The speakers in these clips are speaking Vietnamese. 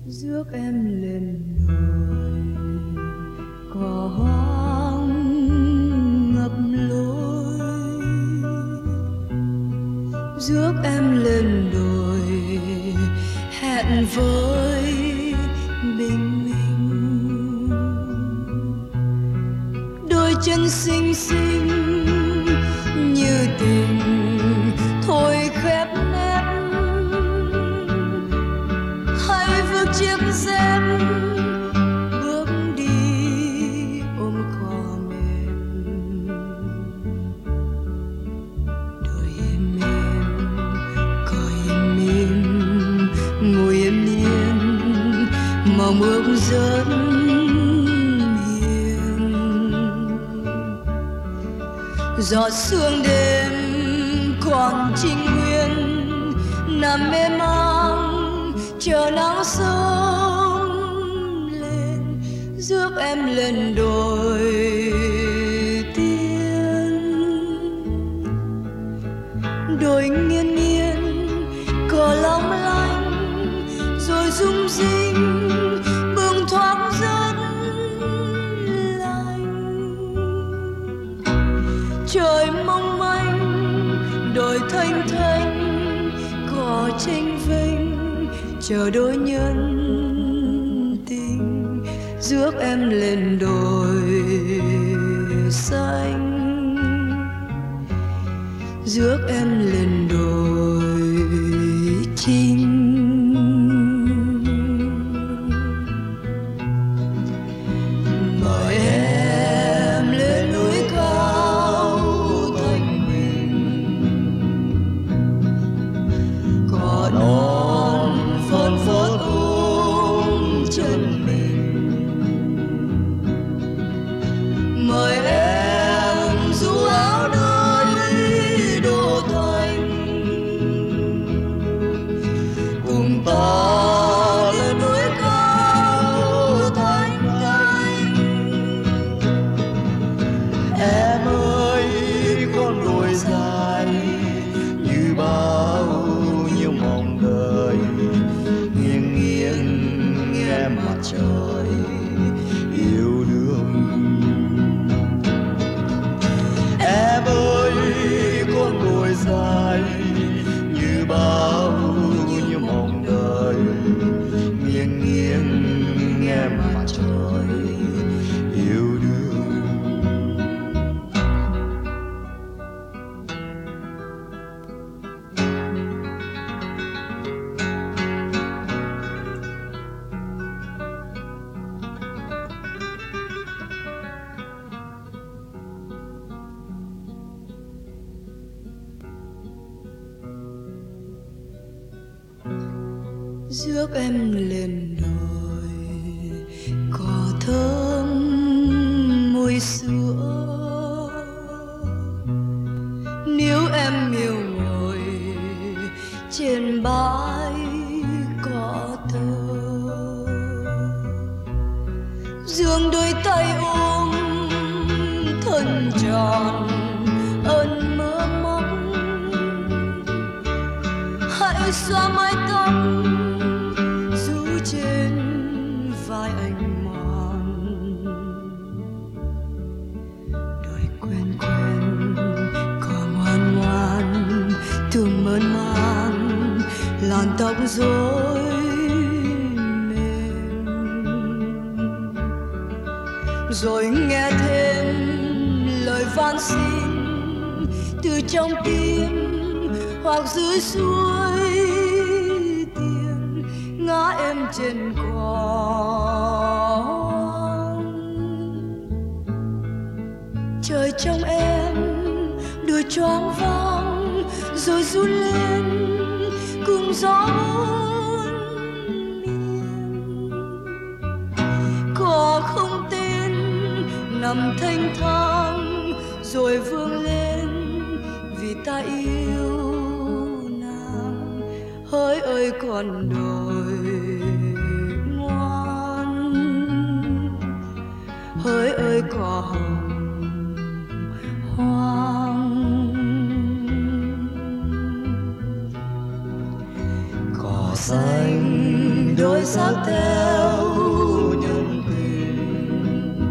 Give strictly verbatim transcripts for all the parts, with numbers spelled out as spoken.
rước em lên đồi cỏ hoang ngập lối, rước em lên đồi hẹn với bình minh. Đôi chân xinh xinh như tình thôi khép nép, hãy vượt chiếc dép bước đi ôm cỏ mềm. Đôi êm êm cỏ im im ngồi yên yên mong ước rất hiền. Giọt sương đêm còn trinh nguyên nằm mê mang chờ nắng sớm lên, rước em lên đồi tiên. Đồi nghiêng nghiêng cỏ long lanh rồi rung rinh bừng thoáng rất lạnh. Trời mong manh đồi thanh thanh cỏ chênh vênh chờ đôi nhân tình, rước em lên đồi xanh, rước em lên đồi chinh. Mời em lên núi cao thanh bình, cỏ non phơn phớt ôm chân mình. Mời em dù áo đời đô thành, cùng ta lên núi cao thanh thanh. Em ơi con đồi dài như bao nhiêu mong đời, nghiêng nghiêng nghe mặt trời yêu đương. Em ơi con đồi dài như bao nhiêu mong đời, nghiêng nghiêng nghe mặt trời yêu đương. Rước em lên đồi cỏ thơm mùi sữa. Nếu em yêu ngồi trên bãi cỏ thơm, dương đôi tay ôm thân tròn ơn mơ móc. Hãy xóa mái tóc rũ trên vai anh mòn. Đôi quen quen cỏ ngoan ngoan thường mơn man làn tóc rối mềm. Rồi nghe thêm lời van xin từ trong tim hoặc dưới suối tiền ngã em trên cỏ. Trời trong em đôi choáng váng rồi run lên cùng gió hôn miền. Cỏ không tên nằm thanh thang rồi vươn lên vì ta yêu nàng. Hỡi ơi con đồi ngoan, hỡi ơi cỏ hồng hoang. Cỏ xanh đôi đời xác theo nhân tình.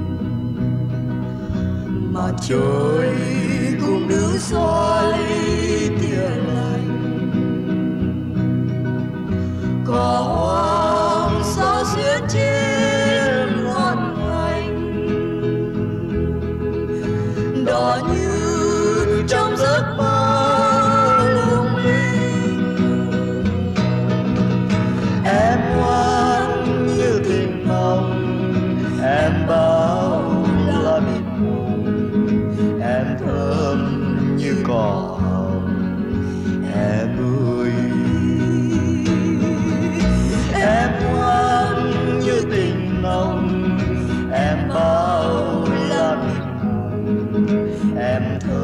Mặt trời cũng đứng soi tia lạnh, cỏ hoang sao xuyến trên ngọn ngành, đỏ như trong giấc mơ lung linh. Em ngoan như tình nồng, em bao la mịt mùng, em thơm như cỏ hồng, em ơi. Em ngoan như tình nồng, em bao la mịt mùng, em thơm